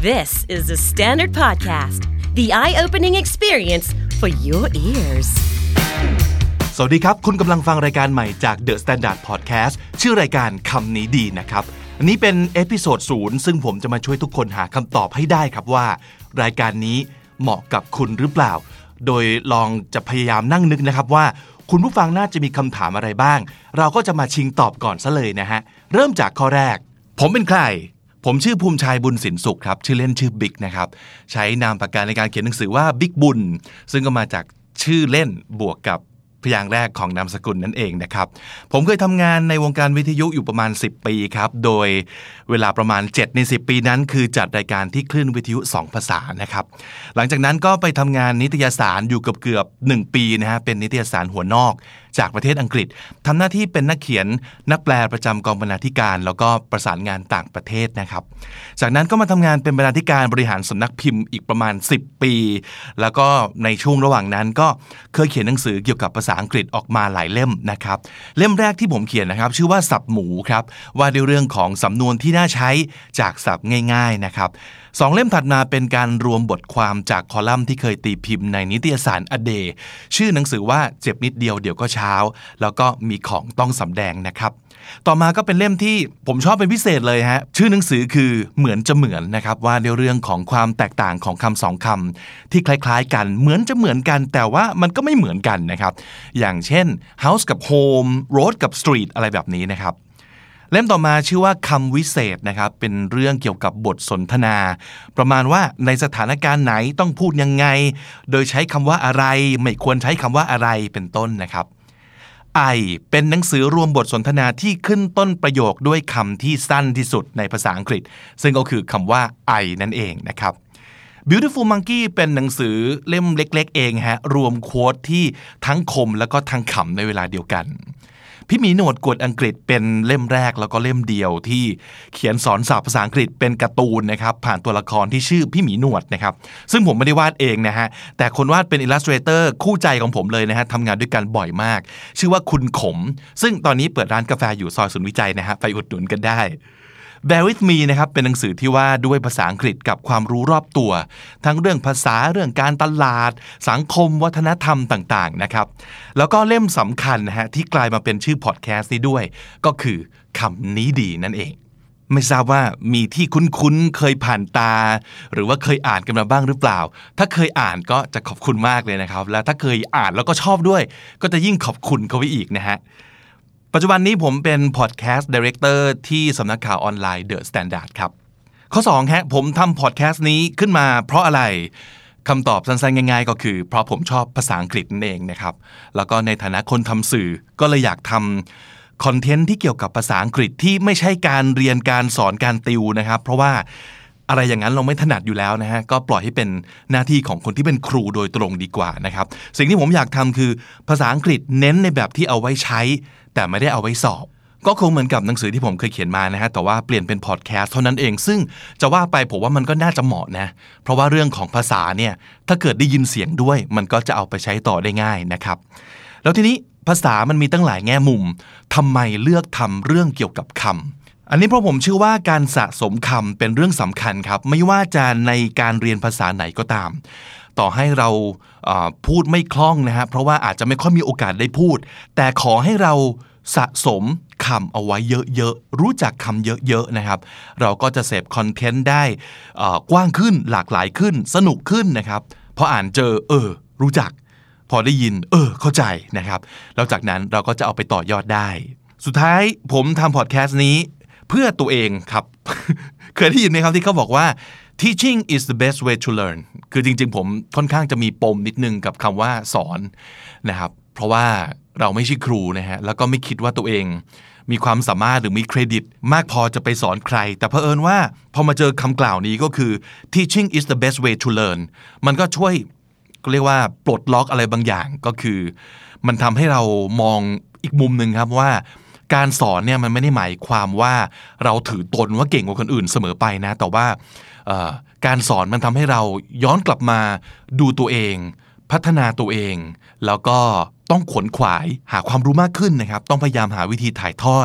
This is the Standard Podcast, the eye-opening experience for your ears. สวัสดีครับคุณกำลังฟังรายการใหม่จาก The Standard Podcast ชื่อรายการคำนี้ดีนะครับอันนี้เป็นเอพิโซด0ซึ่งผมจะมาช่วยทุกคนหาคำตอบให้ได้ครับว่ารายการนี้เหมาะกับคุณหรือเปล่าโดยลองจะพยายามนั่งนึกนะครับว่าคุณผู้ฟังน่าจะมีคำถามอะไรบ้างเราก็จะมาชิงตอบก่อนซะเลยนะฮะเริ่มจากข้อแรกผมเป็นใครผมชื่อภูมิชัยบุญสินสุขครับชื่อเล่นชื่อบิ๊กนะครับใช้นามปากกาในการเขียนหนังสือว่าบิ๊กบุญซึ่งก็มาจากชื่อเล่นบวกกับพยางค์แรกของนามสกุลนั่นเองนะครับผมเคยทำงานในวงการวิทยุอยู่ประมาณ10ปีครับโดยเวลาประมาณ7ใน10ปีนั้นคือจัดรายการที่คลื่นวิทยุ2ภาษานะครับหลังจากนั้นก็ไปทำงานนิตยสารอยู่เกือบ1ปีนะฮะเป็นนิตยสารหัวนอกจากประเทศอังกฤษทำหน้าที่เป็นนักเขียนนักแปลประจำกองบรรณาธิการแล้วก็ประสานงานต่างประเทศนะครับจากนั้นก็มาทำงานเป็นบรรณาธิการบริหารสำนักพิมพ์อีกประมาณ10ปีแล้วก็ในช่วงระหว่างนั้นก็เคยเขียนหนังสือเกี่ยวกับภาษาอังกฤษออกมาหลายเล่มนะครับเล่มแรกที่ผมเขียนนะครับชื่อว่าศัพท์หมูครับว่าด้วยเรื่องของสำนวนที่น่าใช้จากศัพท์ง่ายๆนะครับ2เล่มถัดมาเป็นการรวมบทความจากคอลัมน์ที่เคยตีพิมพ์ในนิตยสารอเดย์ชื่อหนังสือว่าเจ็บนิดเดียวเดี๋ยวก็เช้าแล้วก็มีของต้องสำแดงนะครับต่อมาก็เป็นเล่มที่ผมชอบเป็นพิเศษเลยฮะชื่อหนังสือคือเหมือนจะเหมือนนะครับว่าในเรื่องของความแตกต่างของคำสองคำที่คล้ายๆกันเหมือนจะเหมือนกันแต่ว่ามันก็ไม่เหมือนกันนะครับอย่างเช่น house กับ home road กับ street อะไรแบบนี้นะครับเล่มต่อมาชื่อว่าคำวิเศษนะครับเป็นเรื่องเกี่ยวกับบทสนทนาประมาณว่าในสถานการณ์ไหนต้องพูดยังไงโดยใช้คำว่าอะไรไม่ควรใช้คำว่าอะไรเป็นต้นนะครับเป็นหนังสือรวมบทสนทนาที่ขึ้นต้นประโยคด้วยคำที่สั้นที่สุดในภาษาอังกฤษซึ่งก็คือคำว่านั่นเองนะครับ Beautiful Monkey เป็นหนังสือเล่มเล็กๆเองฮะรวมโค้ดที่ทั้งคมแล้วก็ทั้งขำในเวลาเดียวกันพี่หมีหนวดกวดอังกฤษเป็นเล่มแรกแล้วก็เล่มเดียวที่เขียนสอนศัพท์ภาษาอังกฤษเป็นการ์ตูนนะครับผ่านตัวละครที่ชื่อพี่หมีหนวดนะครับซึ่งผมไม่ได้วาดเองนะฮะแต่คนวาดเป็นอิลลัสเตรเตอร์คู่ใจของผมเลยนะฮะทำงานด้วยกันบ่อยมากชื่อว่าคุณขมซึ่งตอนนี้เปิดร้านกาแฟอยู่ซอยศูนย์วิจัยนะฮะไปอุดหนุนกันได้Bear with me นะครับเป็นหนังสือที่ว่าด้วยภาษาอังกฤษกับความรู้รอบตัวทั้งเรื่องภาษาเรื่องการตลาดสังคมวัฒนธรรมต่างๆนะครับแล้วก็เล่มสำคัญนะฮะที่กลายมาเป็นชื่อพอดแคสต์นี้ด้วยก็คือคำนี้ดีนั่นเองไม่ทราบว่ามีที่คุ้นๆเคยผ่านตาหรือว่าเคยอ่านกันมาบ้างหรือเปล่าถ้าเคยอ่านก็จะขอบคุณมากเลยนะครับและถ้าเคยอ่านแล้วก็ชอบด้วยก็จะยิ่งขอบคุณเขาไปอีกนะฮะปัจจุบันนี้ผมเป็นพอดแคสต์ไดเรคเตอร์ที่สำนักข่าวออนไลน์ The Standard ครับข้อ2ฮะผมทำพอดแคสต์นี้ขึ้นมาเพราะอะไรคำตอบสั้นๆง่ายๆก็คือเพราะผมชอบภาษาอังกฤษนั่นเองนะครับแล้วก็ในฐานะคนทำสื่อก็เลยอยากทำคอนเทนต์ที่เกี่ยวกับภาษาอังกฤษที่ไม่ใช่การเรียนการสอนการติวนะครับเพราะว่าอะไรอย่างนั้นเราไม่ถนัดอยู่แล้วนะฮะก็ปล่อยให้เป็นหน้าที่ของคนที่เป็นครูโดยตรงดีกว่านะครับสิ่งที่ผมอยากทำคือภาษาอังกฤษเน้นในแบบที่เอาไว้ใช้แต่ไม่ได้เอาไว้สอบก็คงเหมือนกับหนังสือที่ผมเคยเขียนมานะฮะแต่ว่าเปลี่ยนเป็นพอดแคสต์เท่านั้นเองซึ่งจะว่าไปผมว่ามันก็น่าจะเหมาะนะเพราะว่าเรื่องของภาษาเนี่ยถ้าเกิดได้ยินเสียงด้วยมันก็จะเอาไปใช้ต่อได้ง่ายนะครับแล้วทีนี้ภาษามันมีตั้งหลายแง่มุมทำไมเลือกทำเรื่องเกี่ยวกับคำอันนี้เพราะผมเชื่อว่าการสะสมคำเป็นเรื่องสำคัญครับไม่ว่าจะในการเรียนภาษาไหนก็ตามต่อให้เราพูดไม่คล่องนะฮะเพราะว่าอาจจะไม่ค่อยมีโอกาสได้พูดแต่ขอให้เราสะสมคำเอาไว้เยอะๆรู้จักคำเยอะๆนะครับเราก็จะเสพคอนเทนต์ได้กว้างขึ้นหลากหลายขึ้นสนุกขึ้นนะครับพออ่านเจอรู้จักพอได้ยินเข้าใจนะครับแล้วจากนั้นเราก็จะเอาไปต่อยอดได้สุดท้ายผมทำพอดแคสต์นี้เพื่อตัวเองครับ เคยได้ยินไหมครับที่เขาบอกว่า teaching is the best way to learn คือจริงๆผมค่อนข้างจะมีปมนิดนึงกับคำว่าสอนนะครับเพราะว่าเราไม่ใช่ครูนะฮะแล้วก็ไม่คิดว่าตัวเองมีความสามารถหรือมีเครดิตมากพอจะไปสอนใครแต่เผอิญว่าพอมาเจอคำกล่าวนี้ก็คือ teaching is the best way to learn มันก็ช่วยเรียกว่าปลดล็อกอะไรบางอย่างก็คือมันทำให้เรามองอีกมุมนึงครับว่าการสอนเนี่ยมันไม่ได้หมายความว่าเราถือตนว่าเก่งกว่าคนอื่นเสมอไปนะแต่ว่าการสอนมันทำให้เราย้อนกลับมาดูตัวเองพัฒนาตัวเองแล้วก็ต้องขวนขวายหาความรู้มากขึ้นนะครับต้องพยายามหาวิธีถ่ายทอด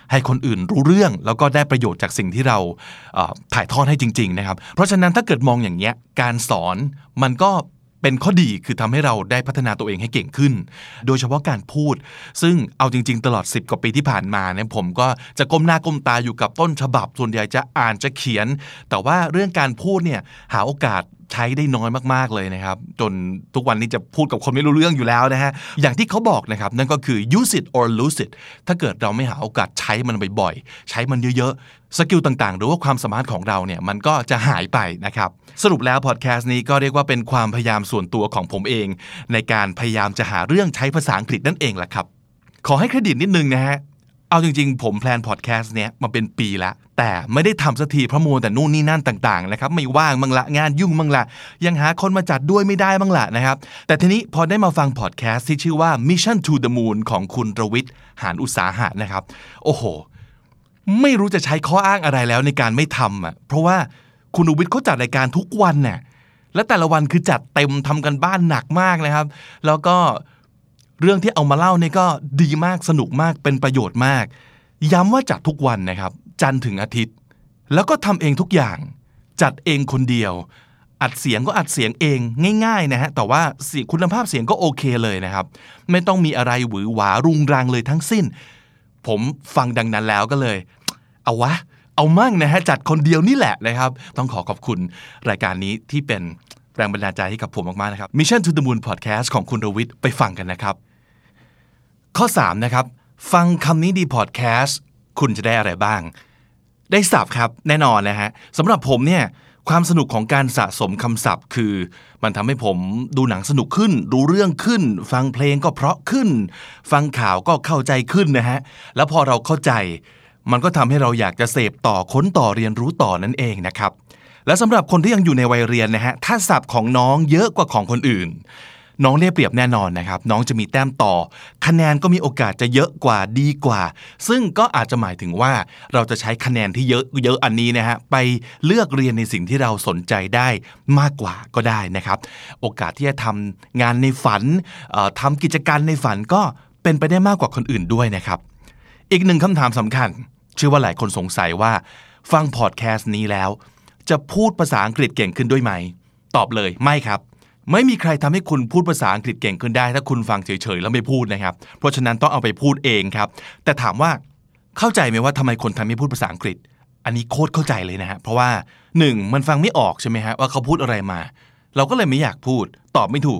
ให้คนอื่นรู้เรื่องแล้วก็ได้ประโยชน์จากสิ่งที่เราถ่ายทอดให้จริงๆนะครับเพราะฉะนั้นถ้าเกิดมองอย่างเงี้ยการสอนมันก็เป็นข้อดีคือทำให้เราได้พัฒนาตัวเองให้เก่งขึ้นโดยเฉพาะการพูดซึ่งเอาจริงๆตลอด10กว่าปีที่ผ่านมาเนี่ยผมก็จะก้มหน้าก้มตาอยู่กับต้นฉบับส่วนใหญ่จะอ่านจะเขียนแต่ว่าเรื่องการพูดเนี่ยหาโอกาสใช้ได้น้อยมากๆเลยนะครับจนทุกวันนี้จะพูดกับคนไม่รู้เรื่องอยู่แล้วนะฮะอย่างที่เขาบอกนะครับนั่นก็คือ use it or lose it ถ้าเกิดเราไม่หาโอกาสใช้มันบ่อยๆใช้มันเยอะๆสกิลต่างๆหรือว่าความสามารถของเราเนี่ยมันก็จะหายไปนะครับสรุปแล้วพอดแคสต์นี้ก็เรียกว่าเป็นความพยายามส่วนตัวของผมเองในการพยายามจะหาเรื่องใช้ภาษาอังกฤษนั่นเองแหละครับขอให้เครดิตนิดนึงนะฮะเอาจริงๆผมแพลนพอดแคสต์เนี้ยมาเป็นปีละแต่ไม่ได้ทำสักทีเพราะมัวแต่นู่นนี่นั่นต่างๆนะครับไม่ว่างบ้างละงานยุ่งบ้างละยังหาคนมาจัดด้วยไม่ได้บ้างละนะครับแต่ทีนี้พอได้มาฟังพอดแคสต์ที่ชื่อว่า Mission to the Moon ของคุณรวิทย์หานอุตสาหะนะครับโอ้โหไม่รู้จะใช้ข้ออ้างอะไรแล้วในการไม่ทำอ่ะเพราะว่าคุณรวิทย์เขาจัดรายการทุกวันน่ะและแต่ละวันคือจัดเต็มทำกันบ้านหนักมากนะครับแล้วก็เรื่องที่เอามาเล่าเนี่ยก็ดีมากสนุกมากเป็นประโยชน์มากย้ำว่าจัดทุกวันนะครับจันทร์ถึงอาทิตย์แล้วก็ทำเองทุกอย่างจัดเองคนเดียวอัดเสียงก็อัดเสียงเองง่ายๆนะฮะแต่ว่าคุณภาพเสียงก็โอเคเลยนะครับไม่ต้องมีอะไรหวือหวารุงรังเลยทั้งสิ้นผมฟังดังนั้นแล้วก็เลยเอามั่งนะฮะจัดคนเดียวนี่แหละนะครับต้องขอบคุณรายการนี้ที่เป็นแรงบันดาลใจให้กับผมมากๆนะครับ Mission to the Moon Podcast ของคุณรวิทย์ไปฟังกันนะครับข้อ3นะครับฟังคำนี้ดีพอดแคสต์คุณจะได้อะไรบ้างได้ศัพท์ครับแน่นอนนะฮะสำหรับผมเนี่ยความสนุกของการสะสมคำศัพท์คือมันทำให้ผมดูหนังสนุกขึ้นรู้เรื่องขึ้นฟังเพลงก็เพราะขึ้นฟังข่าวก็เข้าใจขึ้นนะฮะแล้วพอเราเข้าใจมันก็ทำให้เราอยากจะเสพต่อค้นต่อเรียนรู้ต่อนั่นเองนะครับและสำหรับคนที่ยังอยู่ในวัยเรียนนะฮะถ้าศัพท์ของน้องเยอะกว่าของคนอื่นน้องได้เปรียบแน่นอนนะครับน้องจะมีแต้มต่อคะแนนก็มีโอกาสจะเยอะกว่าดีกว่าซึ่งก็อาจจะหมายถึงว่าเราจะใช้คะแนนที่เยอะอันนี้นะฮะไปเลือกเรียนในสิ่งที่เราสนใจได้มากกว่าก็ได้นะครับโอกาสที่จะทำงานในฝันทำกิจการในฝันก็เป็นไปได้มากกว่าคนอื่นด้วยนะครับอีกหนึ่งคำถามสำคัญเชื่อว่าหลายคนสงสัยว่าฟังพอดแคสต์นี้แล้วจะพูดภาษาอังกฤษเก่งขึ้นด้วยไหมตอบเลยไม่ครับไม่มีใครทำให้คุณพูดภาษาอังกฤษเก่งขึ้นได้ถ้าคุณฟังเฉยๆแล้วไม่พูดนะครับเพราะฉะนั้นต้องเอาไปพูดเองครับแต่ถามว่าเข้าใจไหมว่าทำไมคนไทยไม่พูดภาษาอังกฤษอันนี้โคตรเข้าใจเลยนะฮะเพราะว่า1มันฟังไม่ออกใช่ไหมฮะว่าเขาพูดอะไรมาเราก็เลยไม่อยากพูดตอบไม่ถูก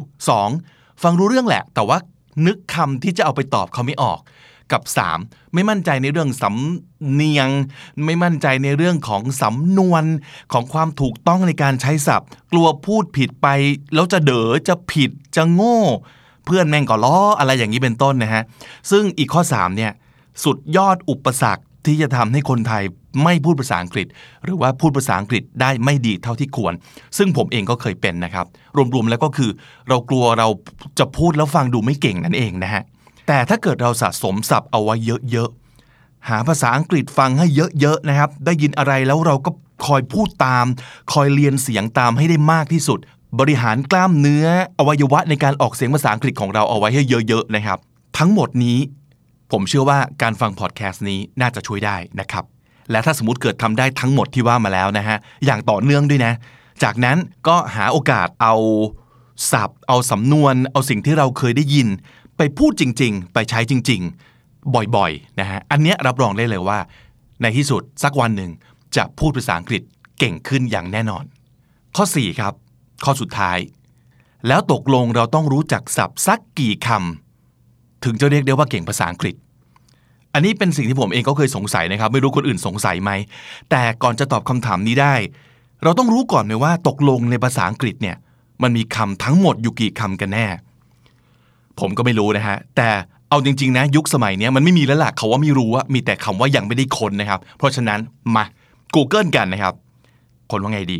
2ฟังรู้เรื่องแหละแต่ว่านึกคำที่จะเอาไปตอบเขาไม่ออกกับ3ไม่มั่นใจในเรื่องสำเนียงไม่มั่นใจในเรื่องของสำนวนของความถูกต้องในการใช้ศัพท์กลัวพูดผิดไปแล้วจะเด๋อจะผิดจะโง่เพื่อนแม่งก็ล้ออะไรอย่างนี้เป็นต้นนะฮะซึ่งอีกข้อ3เนี่ยสุดยอดอุปสรรคที่จะทำให้คนไทยไม่พูดภาษาอังกฤษหรือว่าพูดภาษาอังกฤษได้ไม่ดีเท่าที่ควรซึ่งผมเองก็เคยเป็นนะครับรวมๆแล้วก็คือเรากลัวเราจะพูดแล้วฟังดูไม่เก่งนั่นเองนะฮะแต่ถ้าเกิดเราสะสมศัพท์เอาไว้เยอะๆหาภาษาอังกฤษฟังให้เยอะๆนะครับได้ยินอะไรแล้วเราก็คอยพูดตามคอยเรียนเสียงตามให้ได้มากที่สุดบริหารกล้ามเนื้ออวัยวะในการออกเสียงภาษาอังกฤษของเราเอาไว้ให้เยอะๆนะครับทั้งหมดนี้ผมเชื่อว่าการฟังพอดแคสต์นี้น่าจะช่วยได้นะครับและถ้าสมมุติเกิดทำได้ทั้งหมดที่ว่ามาแล้วนะฮะอย่างต่อเนื่องด้วยนะจากนั้นก็หาโอกาสเอาศัพท์เอาสำนวนเอาสิ่งที่เราเคยได้ยินไปพูดจริงๆไปใช้จริงๆบ่อยๆนะฮะอันเนี้ยรับรองได้เลยว่าในที่สุดสักวันหนึ่งจะพูดภาษาอังกฤษเก่งขึ้นอย่างแน่นอนข้อ4ครับข้อสุดท้ายแล้วตกลงเราต้องรู้จักศัพท์สักกี่คำถึงจะเรียกได้ว่าเก่งภาษาอังกฤษอันนี้เป็นสิ่งที่ผมเองก็เคยสงสัยนะครับไม่รู้คนอื่นสงสัยไหมแต่ก่อนจะตอบคำถามนี้ได้เราต้องรู้ก่อนเลยว่าตกลงในภาษาอังกฤษเนี่ยมันมีคำทั้งหมดอยู่กี่คำกันแน่ผมก็ไม่รู้นะฮะแต่เอาจริงๆนะยุคสมัยนี้มันไม่มีแล้วล่ะเขาว่าไม่รู้ว่ามีแต่คำว่ายังไม่ได้ค้นนะครับเพราะฉะนั้นมา Google กันนะครับคนว่าไงดี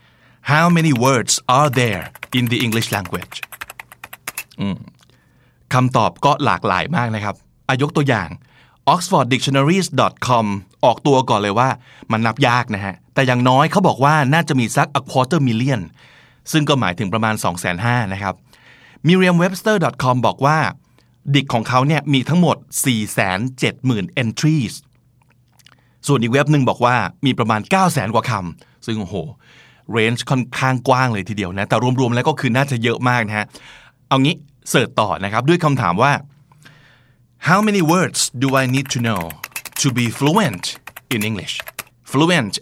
How many words are there in the English language คำตอบก็หลากหลายมากนะครับยกตัวอย่าง oxforddictionaries.com ออกตัวก่อนเลยว่ามันนับยากนะฮะแต่อย่างน้อยเขาบอกว่าน่าจะมีสัก a quarter million ซึ่งก็หมายถึงประมาณ 250,000 นะครับMerriam-Webster.com บอกว่าดิกของเขาเนี่ยมีทั้งหมด 470,000 entries ส่วนอีกเว็บนึงบอกว่ามีประมาณ 900,000 กว่าคำซึ่งโอ้โหเรนจ์ค่อนข้างกว้างเลยทีเดียวนะแต่รวมๆแล้วก็คือน่าจะเยอะมากนะฮะเอางี้เสิร์ชต่อนะครับด้วยคำถามว่า How many words do I need to know to be fluent in English fluent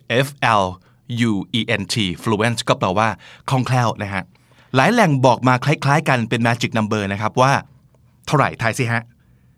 F-L-U-E-N-T fluent ก็แปลว่าคล่องแคล่วนะฮะหลายแหล่งบอกมาคล้ายๆกันเป็น magic number นะครับว่าเท่าไหร่ทายสิฮะ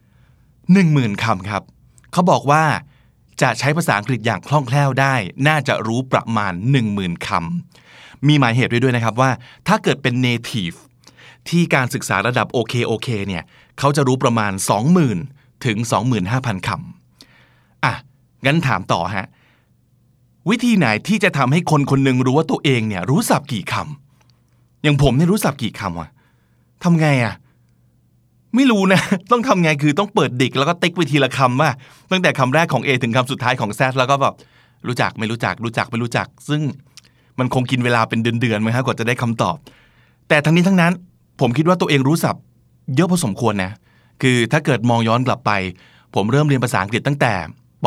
10,000 คำครับเขาบอกว่าจะใช้ภาษาอังกฤษอย่างคล่องแคล่วได้น่าจะรู้ประมาณ 10,000 คำมีหมายเหตุด้วยนะครับว่าถ้าเกิดเป็น native ที่การศึกษาระดับโอเคเนี่ยเขาจะรู้ประมาณ 20,000 ถึง 25,000 คำอ่ะงั้นถามต่อฮะวิธีไหนที่จะทำให้คนคนหนึ่งรู้ว่าตัวเองเนี่ยรู้ศัพท์กี่คำอย่างผมเนี่ยรู้ศัพท์กี่คำวะทำไงอ่ะไม่รู้นะต้องทำไงคือต้องเปิดดิกแล้วก็ติ๊กไปทีละคำว่าตั้งแต่คำแรกของ A ถึงคำสุดท้ายของ Z แล้วก็แบบรู้จักไม่รู้จักรู้จักไม่รู้จักซึ่งมันคงกินเวลาเป็นเดือนๆมั้งครับกว่าจะได้คำตอบแต่ทั้งนี้ทั้งนั้นผมคิดว่าตัวเองรู้ศัพท์เยอะพอสมควรนะคือถ้าเกิดมองย้อนกลับไปผมเริ่มเรียนภาษาอังกฤษตั้งแต่ป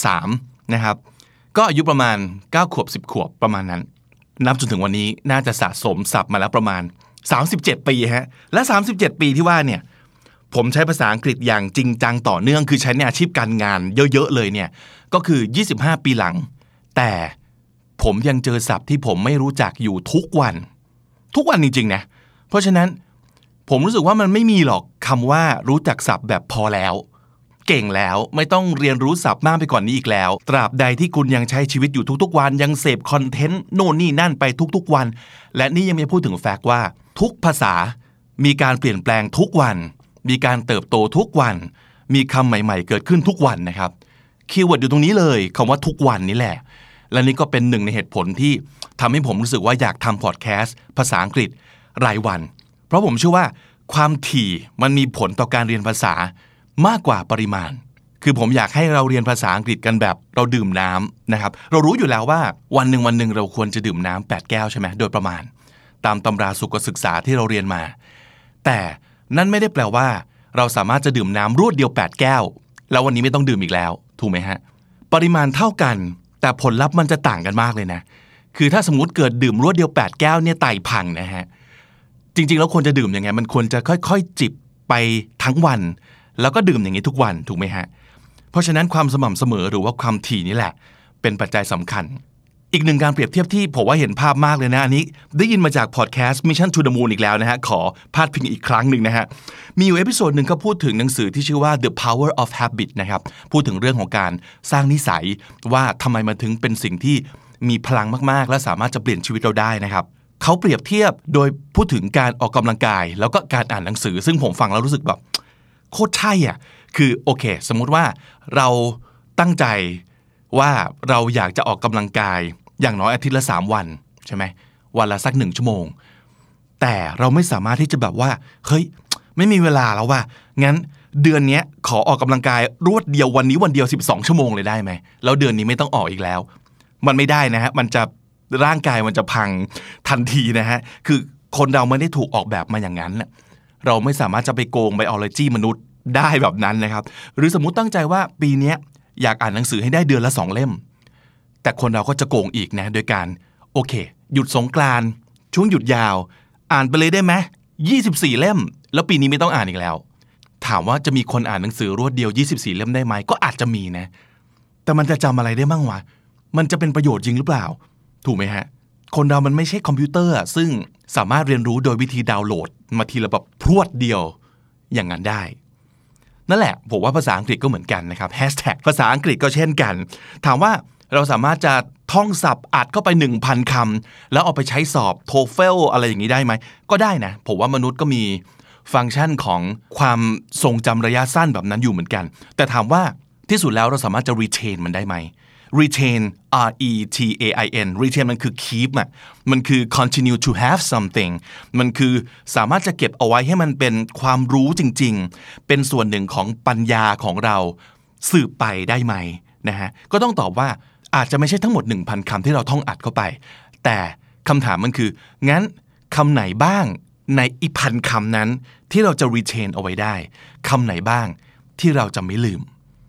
.3 นะครับก็อายุประมาณ9ขวบ10ขวบประมาณนั้นนับจนถึงวันนี้น่าจะสะสมศัพท์มาแล้วประมาณ37ปีฮะและ37ปีที่ว่าเนี่ยผมใช้ภาษาอังกฤษอย่างจริงจังต่อเนื่องคือใช้ในอาชีพการงานเยอะๆเลยเนี่ยก็คือ25ปีหลังแต่ผมยังเจอศัพท์ที่ผมไม่รู้จักอยู่ทุกวันจริงๆนะเพราะฉะนั้นผมรู้สึกว่ามันไม่มีหรอกคำว่ารู้จักศัพท์แบบพอแล้วเก่งแล้วไม่ต้องเรียนรู้ศัพท์มากไปกว่านี้อีกแล้วตราบใดที่คุณยังใช้ชีวิตอยู่ทุกๆวันยังเสพคอนเทนต์โน่นนี่นั่นไปทุกๆวันและนี่ยังไม่พูดถึงแฟกต์ว่าทุกภาษามีการเปลี่ยนแปลงทุกวันมีการเติบโตทุกวันมีคำใหม่ๆเกิดขึ้นทุกวันนะครับคีย์เวิร์ดอยู่ตรงนี้เลยคำว่าทุกวันนี่แหละและนี่ก็เป็นหนึ่งในเหตุผลที่ทำให้ผมรู้สึกว่าอยากทำพอดแคสต์ภาษาอังกฤษรายวันเพราะผมเชื่อว่าความถี่มันมีผลต่อการเรียนภาษามากกว่าปริมาณคือผมอยากให้เราเรียนภาษาอังกฤษกันแบบเราดื่มน้ำนะครับเรารู้อยู่แล้วว่าวันหนึ่งเราควรจะดื่มน้ำ8 แก้วใช่ไหมโดยประมาณตามตำราสุขศึกษาที่เราเรียนมาแต่นั่นไม่ได้แปลว่าเราสามารถจะดื่มน้ำรวดเดียว8 แก้วแล้ววันนี้ไม่ต้องดื่มอีกแล้วถูกไหมฮะปริมาณเท่ากันแต่ผลลัพธ์มันจะต่างกันมากเลยนะคือถ้าสมมุติเกิดดื่มรวดเดียว8 แก้วเนี่ยไตพังนะฮะจริงๆแล้วควรจะดื่มยังไงมันควรจะค่อยๆจิบไปทั้งวันแล้วก็ดื่มอย่างนี้ทุกวันถูกไหมฮะเพราะฉะนั้นความสม่ำเสมอหรือว่าความถี่นี่แหละเป็นปัจจัยสำคัญอีกหนึ่งการเปรียบเทียบที่ผมว่าเห็นภาพมากเลยนะอันนี้ได้ยินมาจากพอดแคสต์ Mission to the Moon อีกแล้วนะฮะขอพาดพิงอีกครั้งหนึ่งนะฮะมีอยู่เอพิโซดนึงเขาพูดถึงหนังสือที่ชื่อว่า The Power of Habit นะครับพูดถึงเรื่องของการสร้างนิสัยว่าทำไมมันถึงเป็นสิ่งที่มีพลังมากๆและสามารถจะเปลี่ยนชีวิตเราได้นะครับเขาเปรียบเทียบโดยพูดถึงการออกกำลังกายแล้วก็การอ่านหนังสือซึ่งผมฟังแล้วรู้สึกแบบโคตรใช่อ่ะคือโอเคสมมุติว่าเราตั้งใจว่าเราอยากจะออกกำลังกายอย่างน้อยอาทิตย์ละ3 วันใช่ไหมวันละสัก1 ชั่วโมงแต่เราไม่สามารถที่จะแบบว่าเฮ้ยไม่มีเวลาแล้วว่ะงั้นเดือนนี้ขอออกกำลังกายรวดเดียววันนี้วันเดียว12 ชั่วโมงเลยได้ไหมแล้วเดือนนี้ไม่ต้องออกอีกแล้วมันไม่ได้นะฮะมันจะร่างกายมันจะพังทันทีนะฮะคือคนเราไม่ได้ถูกออกแบบมาอย่างนั้นเราไม่สามารถจะไปโกงไบโอโลจีมนุษย์ได้แบบนั้นนะครับหรือสมมุติตั้งใจว่าปีนี้อยากอ่านหนังสือให้ได้เดือนละ2 เล่มแต่คนเราก็จะโกงอีกนะโดยการโอเคหยุดสงกรานต์ช่วงหยุดยาวอ่านไปเลยได้ไหม24 เล่มแล้วปีนี้ไม่ต้องอ่านอีกแล้วถามว่าจะมีคนอ่านหนังสือรวดเดียว24 เล่มได้ไหมก็อาจจะมีนะแต่มันจะจำอะไรได้บ้างวะมันจะเป็นประโยชน์จริงหรือเปล่าถูกไหมฮะคนเรามันไม่ใช่คอมพิวเตอร์ซึ่งสามารถเรียนรู้โดยวิธีดาวน์โหลดมาทีละแบบพรวดเดียวอย่างนั้นได้นั่นแหละผมว่าภาษาอังกฤษก็เหมือนกันนะครับแฮชแท็กภาษาอังกฤษก็เช่นกันถามว่าเราสามารถจะท่องศัพท์อัดเข้าไป 1,000 คำแล้วเอาไปใช้สอบ TOEFL อะไรอย่างนี้ได้ไหมก็ได้นะผมว่ามนุษย์ก็มีฟังก์ชันของความทรงจำระยะสั้นแบบนั้นอยู่เหมือนกันแต่ถามว่าที่สุดแล้วเราสามารถจะ retain มันได้ไหม retain R-E-T-A-I-N retain มันคือ keep มันคือ continue to have something มันคือสามารถจะเก็บเอาไว้ให้มันเป็นความรู้จริงๆเป็นส่วนหนึ่งของปัญญาของเราสืบไปได้ไหมนะฮะก็ต้องตอบว่าอาจจะไม่ใช่ทั้งหมด 1,000 คำที่เราท่องอัดเข้าไปแต่คำถามมันคืองั้นคำไหนบ้างในอีก1,000 คำนั้นที่เราจะ retain เอาไว้ได้คำไหนบ้างที่เราจะไม่ลืม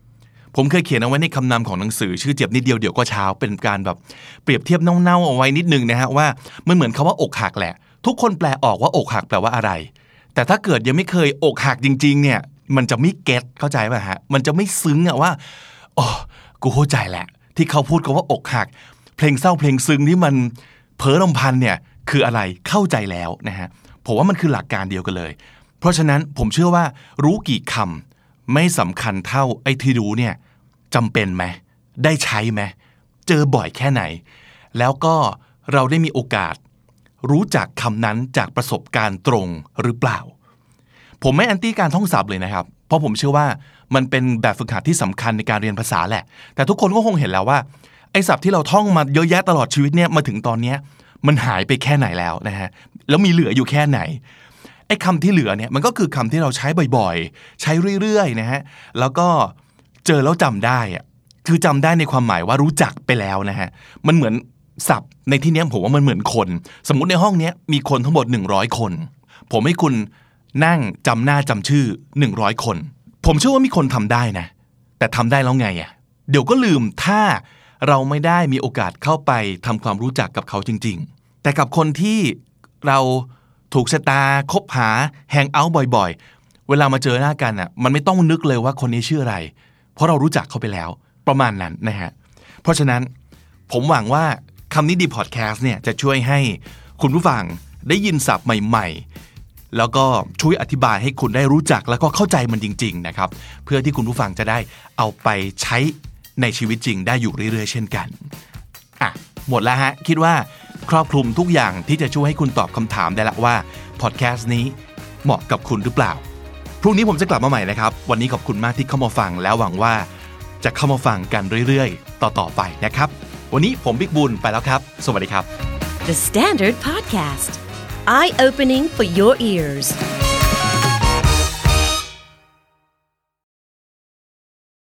ผมเคยเขียนเอาไว้ในคำนำของหนังสือชื่อเจ็บนิดเดียวเดี๋ยวก็เช้าเป็นการแบบเปรียบเทียบเน่าๆเอาไว้นิดนึงนะฮะว่ามันเหมือนคำว่าอกหักแหละทุกคนแปลออกว่าอกหักแปลว่าอะไรแต่ถ้าเกิดยังไม่เคยอกหักจริงๆเนี่ยมันจะไม่เก็ตเข้าใจป่ะฮะมันจะไม่ซึ้งอะว่าอ๋อกูเข้าใจแหละที่เขาพูดกันว่าอกหักเพลงเศร้าเพลงซึ้งที่มันเพ้อรำพันเนี่ยคืออะไรเข้าใจแล้วนะฮะผมว่ามันคือหลักการเดียวกันเลยเพราะฉะนั้นผมเชื่อว่ารู้กี่คำไม่สำคัญเท่าไอ้ที่รู้เนี่ยจำเป็นไหมได้ใช้ไหมเจอบ่อยแค่ไหนแล้วก็เราได้มีโอกาสรู้จักคำนั้นจากประสบการณ์ตรงหรือเปล่าผมไม่แอนตี้การท่องศัพท์เลยนะครับเพราะผมเชื่อว่ามันเป็นแบบฝึกหัดที่สำคัญในการเรียนภาษาแหละแต่ทุกคนก็คงเห็นแล้วว่าไอ้ศัพท์ที่เราท่องมาเยอะแยะตลอดชีวิตเนี่ยมาถึงตอนนี้มันหายไปแค่ไหนแล้วนะฮะแล้วมีเหลืออยู่แค่ไหนไอ้คำที่เหลือเนี่ยมันก็คือคำที่เราใช้บ่อยๆใช้เรื่อยๆนะฮะแล้วก็เจอแล้วจำได้อะคือจำได้ในความหมายว่ารู้จักไปแล้วนะฮะมันเหมือนศัพท์ในที่นี้ผมว่ามันเหมือนคนสมมุติในห้องนี้มีคนทั้งหมด100คนผมให้คุณนั่งจำหน้าจำชื่อ100คนผมเชื่อว่ามีคนทำได้นะแต่ทำได้แล้วไงอ่ะเดี๋ยวก็ลืมถ้าเราไม่ได้มีโอกาสเข้าไปทำความรู้จักกับเขาจริงๆแต่กับคนที่เราถูกชะตาคบหาแฮงเอาท์บ่อยๆเวลามาเจอหน้ากันอ่ะมันไม่ต้องนึกเลยว่าคนนี้ชื่ออะไรเพราะเรารู้จักเขาไปแล้วประมาณนั้นนะฮะเพราะฉะนั้นผมหวังว่าคำนี้ดีพอดแคสต์เนี่ยจะช่วยให้คุณผู้ฟังได้ยินศัพท์ใหม่ๆแล้วก็ช่วยอธิบายให้คุณได้รู้จักแล้วก็เข้าใจมันจริงๆนะครับเพื่อที่คุณผู้ฟังจะได้เอาไปใช้ในชีวิตจริงได้อยู่เรื่อยๆเช่นกันหมดแล้วฮะคิดว่าครอบคลุมทุกอย่างที่จะช่วยให้คุณตอบคำถามได้ละว่าพอดแคสต์นี้เหมาะกับคุณหรือเปล่าพรุ่งนี้ผมจะกลับมาใหม่นะครับวันนี้ขอบคุณมากที่เข้ามาฟังแล้วหวังว่าจะเข้ามาฟังกันเรื่อยๆต่อๆไปนะครับวันนี้ผมบิ๊กบุญไปแล้วครับสวัสดีครับ The Standard Podcast Eye Opening for Your Ears